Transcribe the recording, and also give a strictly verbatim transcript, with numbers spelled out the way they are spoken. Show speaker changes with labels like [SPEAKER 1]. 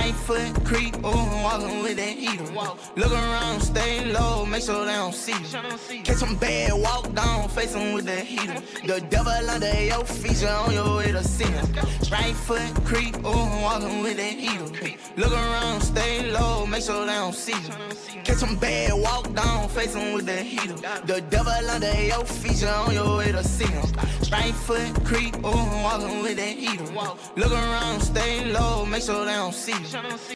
[SPEAKER 1] Right foot creep, ooh, walking with that heater. Look around, stay low, make sure they don't see you. Catch them bad, walk down, face them with that heater. The devil under your feet, you on your way to see him. Right foot creep, ooh, walking with that heater. Look around, stay low, make sure they don't see you. Catch them bad, walk down, face them with that heater. The devil under your feet, you on your way to see him. Right foot creep, ooh, walking with that heater. Look around, stay low, make sure they don't see you.